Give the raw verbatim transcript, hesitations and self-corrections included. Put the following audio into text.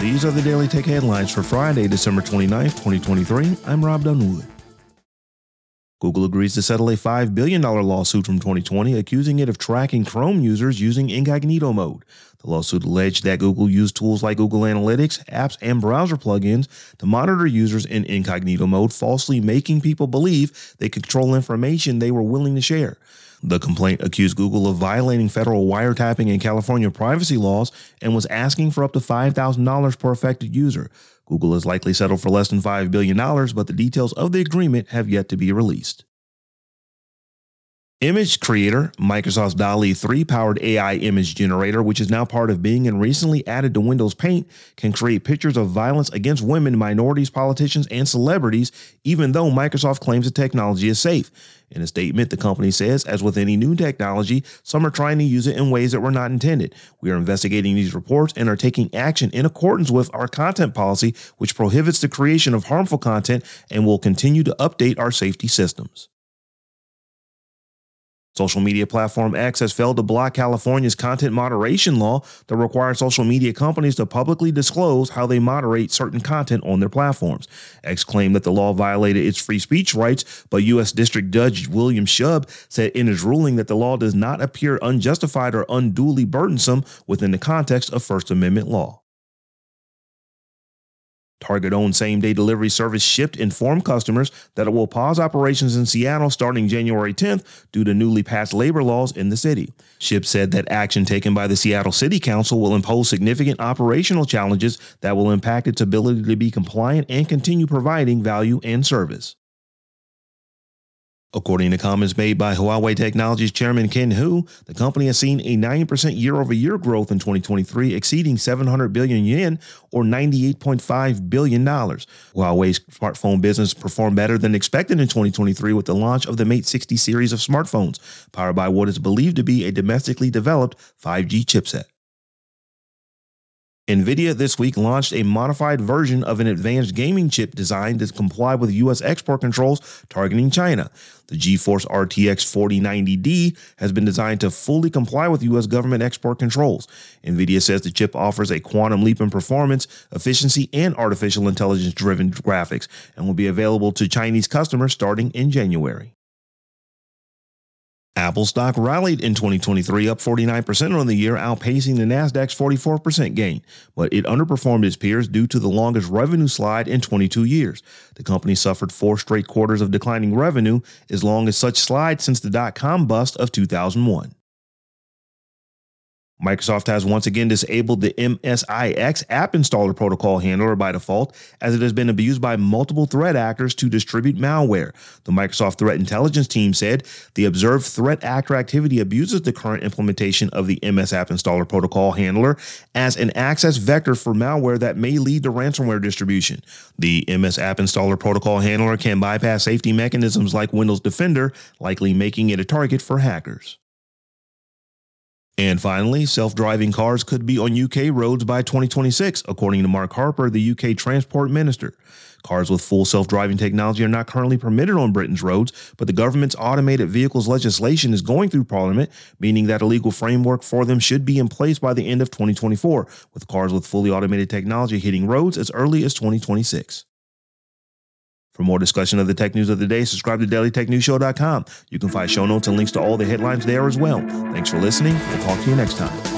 These are the Daily Tech headlines for Friday, December twenty-ninth, twenty twenty-three. I'm Rob Dunwood. Google agrees to settle a five billion dollars lawsuit from twenty twenty, accusing it of tracking Chrome users using incognito mode. The lawsuit alleged that Google used tools like Google Analytics, apps, and browser plugins to monitor users in incognito mode, falsely making people believe they could control information they were willing to share. The complaint accused Google of violating federal wiretapping and California privacy laws and was asking for up to five thousand dollars per affected user. Google is likely settled for less than five billion dollars, but the details of the agreement have yet to be released. Image creator Microsoft's DALL-E three powered A I image generator, which is now part of Bing and recently added to Windows Paint, can create pictures of violence against women, minorities, politicians, and celebrities, even though Microsoft claims the technology is safe. In a statement, the company says, as with any new technology, some are trying to use it in ways that were not intended. We are investigating these reports and are taking action in accordance with our content policy, which prohibits the creation of harmful content, and will continue to update our safety systems. Social media platform X has failed to block California's content moderation law that requires social media companies to publicly disclose how they moderate certain content on their platforms. X claimed that the law violated its free speech rights, but U S District Judge William Shub said in his ruling that the law does not appear unjustified or unduly burdensome within the context of First Amendment law. Target-owned same-day delivery service Shipt informed customers that it will pause operations in Seattle starting January tenth due to newly passed labor laws in the city. Shipt said that action taken by the Seattle City Council will impose significant operational challenges that will impact its ability to be compliant and continue providing value and service. According to comments made by Huawei Technologies Chairman Ken Hu, the company has seen a nine percent year-over-year growth in twenty twenty-three, exceeding seven hundred billion yen or ninety-eight point five billion dollars. Huawei's smartphone business performed better than expected in twenty twenty-three with the launch of the Mate sixty series of smartphones, powered by what is believed to be a domestically developed five G chipset. NVIDIA this week launched a modified version of an advanced gaming chip designed to comply with U S export controls targeting China. The GeForce R T X forty ninety D has been designed to fully comply with U S government export controls. NVIDIA says the chip offers a quantum leap in performance, efficiency, and artificial intelligence-driven graphics and will be available to Chinese customers starting in January. Apple stock rallied in twenty twenty-three, up forty-nine percent on the year, outpacing the Nasdaq's forty-four percent gain, but it underperformed its peers due to the longest revenue slide in twenty-two years. The company suffered four straight quarters of declining revenue, as long as such slide since the dot-com bust of two thousand one. Microsoft has once again disabled the M S I X app installer protocol handler by default, as it has been abused by multiple threat actors to distribute malware. The Microsoft Threat Intelligence team said the observed threat actor activity abuses the current implementation of the M S App Installer Protocol handler as an access vector for malware that may lead to ransomware distribution. The M S App Installer Protocol handler can bypass safety mechanisms like Windows Defender, likely making it a target for hackers. And finally, self-driving cars could be on U K roads by twenty twenty-six, according to Mark Harper, the U K Transport Minister. Cars with full self-driving technology are not currently permitted on Britain's roads, but the government's automated vehicles legislation is going through Parliament, meaning that a legal framework for them should be in place by the end of twenty twenty-four, with cars with fully automated technology hitting roads as early as twenty twenty-six. For more discussion of the tech news of the day, subscribe to daily tech news show dot com. You can find show notes and links to all the headlines there as well. Thanks for listening. We'll talk to you next time.